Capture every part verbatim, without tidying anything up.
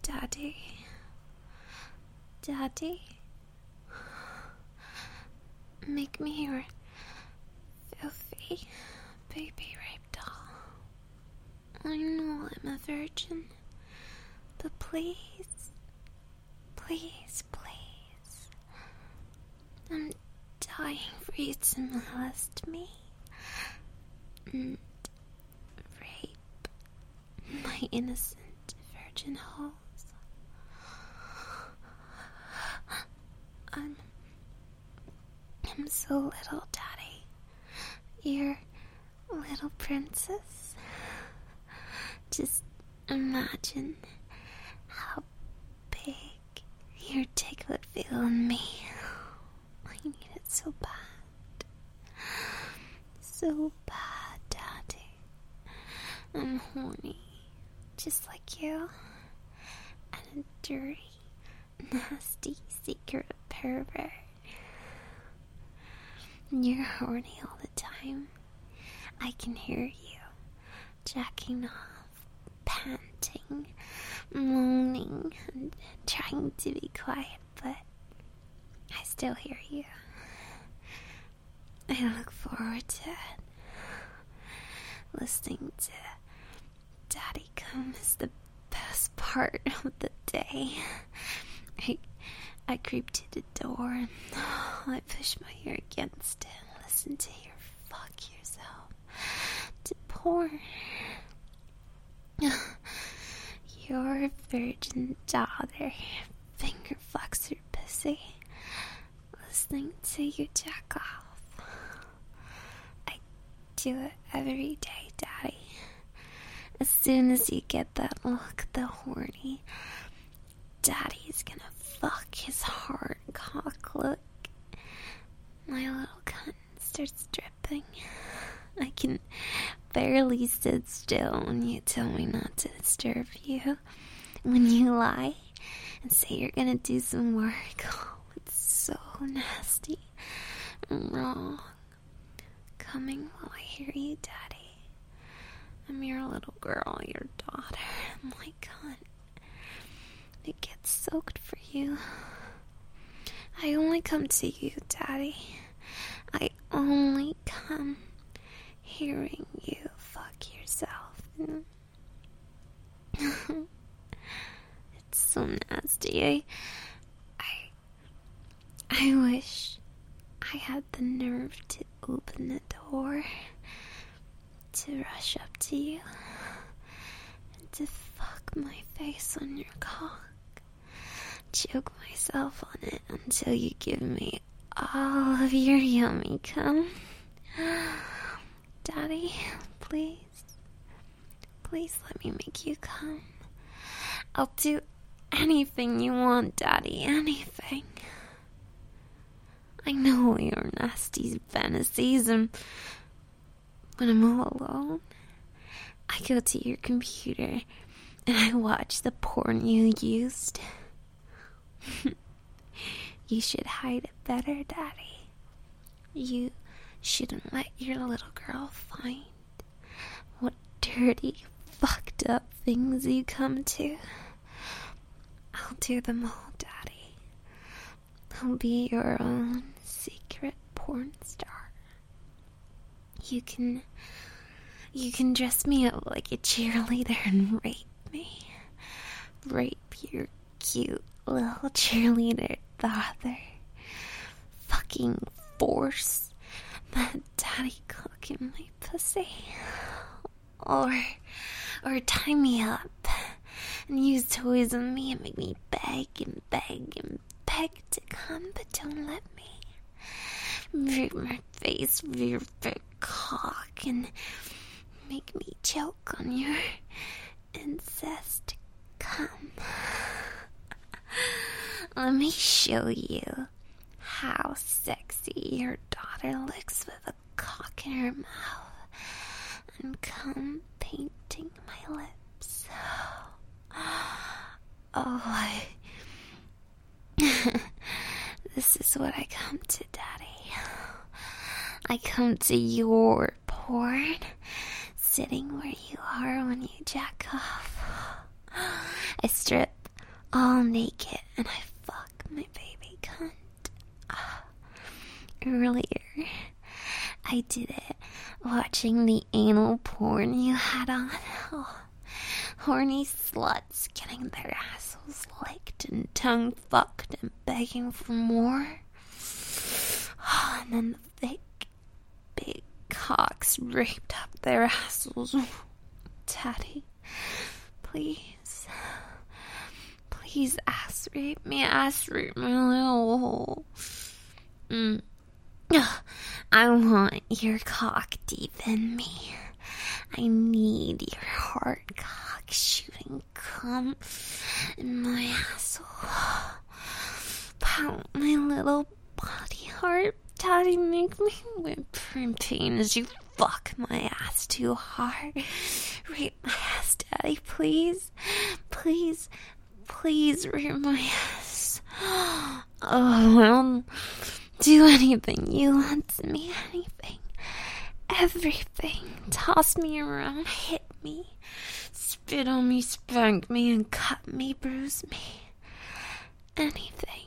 Daddy. Daddy. Make me your filthy baby rape doll. I know I'm a virgin, but please, please, please. I'm dying for you to molest me and rape my innocent virgin holes. I'm, I'm so little, Daddy. You're a little princess. Just imagine how big your dick would feel on me. I need it so bad. So bad, Daddy. I'm horny, just like you. And a dirty, nasty, secret pervert. You're horny all the time. I can hear you jacking off, panting, moaning, and trying to be quiet, but I still hear you. I look forward to it. Listening to Daddy come is the best part of the day. I, I creep to the door and I push my ear against it and listen to your fuck yourself to porn. Your virgin daughter finger fucks her pussy, listening to you jack off. I do it every day, Daddy. As soon as you get that look, the horny, Daddy's gonna fuck his hard cock look. My little cunt starts dripping. I can barely sit still when you tell me not to disturb you. When you lie and say you're gonna do some work, oh, it's so nasty and wrong. Coming while I hear you, Daddy. I'm your little girl, your daughter, and my cunt. It gets soaked for you. I only come to you, Daddy. I only come hearing you fuck yourself. It's so nasty. I, I, I wish I had the nerve to open the door, to rush up to you, and to fuck my face on your cock. Choke myself on it until you give me all of your yummy cum. Daddy, please, please let me make you come. I'll do anything you want, Daddy, anything. I know your nasty fantasies, and when I'm all alone, I go to your computer and I watch the porn you used. You should hide it better, Daddy. You shouldn't let your little girl find what dirty, fucked up things you come to. I'll do them all, Daddy. I'll be your own secret porn star. You can, you can dress me up like a cheerleader and rape me. Rape your cute little cheerleader daughter. Fucking force that daddy cock in my pussy. Or, or tie me up and use toys on me and make me beg and beg and beg to come, but don't let me. Rape my face with your big cock and make me choke on your incest cum. Let me show you how sexy your daughter looks with a cock in her mouth and cum painting my lips. Oh, I... This is what I come to, Daddy. I come to your porn, sitting where you are when you jack off. I strip all naked and I fuck my baby cunt. Uh, earlier, I did it watching the anal porn you had on. Oh, horny sluts getting their assholes licked and tongue fucked and begging for more. Oh, and then the thick, big cocks raped up their assholes. Daddy, please, please ass rape me, ass rape my little hole. Mm. I want your cock deep in me. I need your hard cock shooting cum in my asshole. Pound my little body heart. Daddy, make me whimper in pain as you fuck my ass too hard. Rape my ass, Daddy, please. Please, please rape my ass. Oh, I'll do anything you want to me, anything. Everything. Toss me around, hit me, spit on me, spank me, and cut me, bruise me. Anything.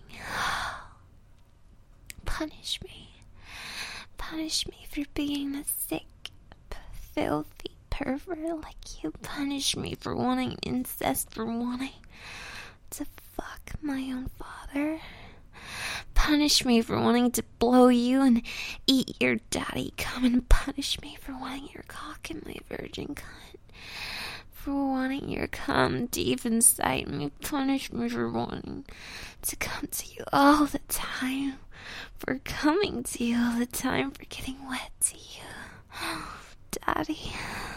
Punish me. Punish me for being a sick, filthy pervert like you. Punish me for wanting incest, for wanting to fuck my own father. Punish me for wanting to blow you and eat your daddy cum, and punish me for wanting your cock in my virgin cunt. For wanting your cum deep inside me. Punish me for wanting to come to you all the time. For coming to you all the time. For getting wet to you. Daddy.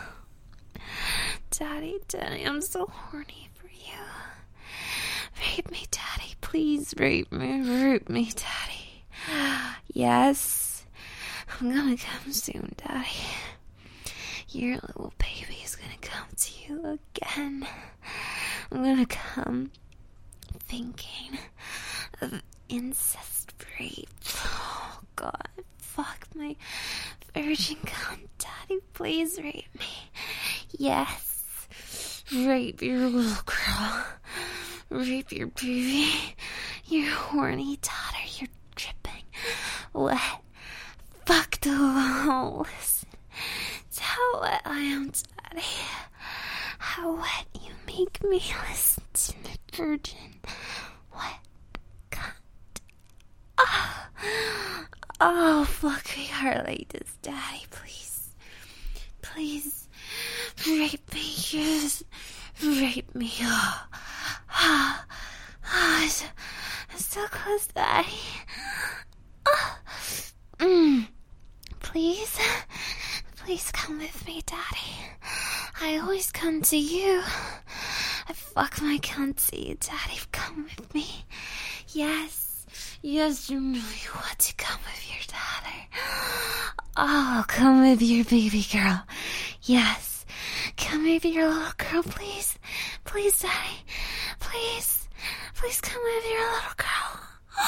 Daddy, Daddy, I'm so horny for you. Rape me, Daddy. Please rape me. Rape me, Daddy. Yes. I'm gonna come soon, Daddy. Your little baby is gonna come to you again. I'm gonna come thinking of incest rape. Oh, God. Fuck my virgin cunt. Daddy, please rape me. Yes. Rape your little girl. Rape your baby. Your horny daughter. You're dripping wet. Fuck the wall. Listen to how wet I am, Daddy. How wet you make me. Listen to me, virgin. Wet cunt. Oh, oh, fuck me hard like this, Daddy. Please. Please. Rape me. Yes. Rape me. Oh. Oh, oh, I'm so, I'm so close, Daddy. Oh. Mm. Please, please come with me, Daddy. I always come to you. I fuck my cunt to you, Daddy. Come with me. Yes, yes, you really want to come with your daughter. Oh, come with your baby girl. Yes, come with your little girl, please. Please, Daddy. Please, please come with your little girl.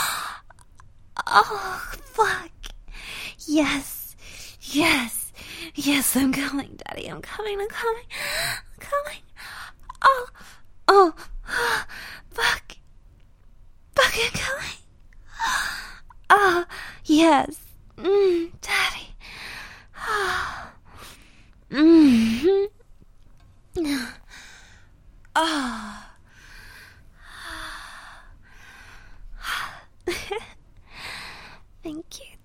Oh, fuck. Yes, yes, yes, I'm coming, Daddy. I'm coming, I'm coming, I'm coming. Oh, oh, fuck. Fuck, I'm coming. Oh, yes. Mm, Daddy. Oh. Mm-hmm. Oh. Thank you.